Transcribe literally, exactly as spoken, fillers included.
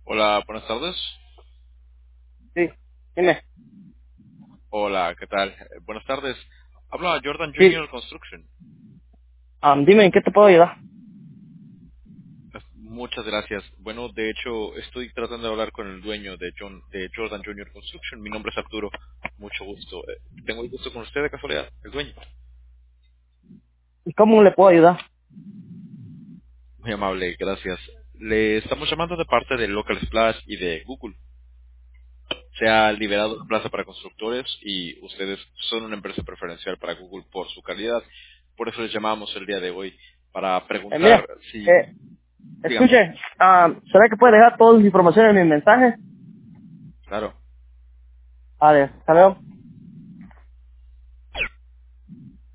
Hola, buenas tardes. Sí, dime. Hola, ¿qué tal? Eh, buenas tardes. Habla Jordan Sí, Junior Construction. am, dime, ¿en qué te puedo ayudar? Eh, Muchas gracias. Bueno, de hecho, estoy tratando de hablar con el dueño de, John, de Jordan Junior Construction. Mi nombre es Arturo. Mucho gusto. Eh, Tengo el gusto con usted de casualidad, el dueño. ¿Y cómo le puedo ayudar? Muy amable, gracias. Le estamos llamando de parte de Local Splash y de Google. Se ha liberado la plaza para constructores y ustedes son una empresa preferencial para Google por su calidad. Por eso les llamamos el día de hoy para Eh, mira, preguntar si... eh, Dígame. escuche, am, ¿será que puede dejar toda la información en mi mensaje? Claro. A ver, hasta luego.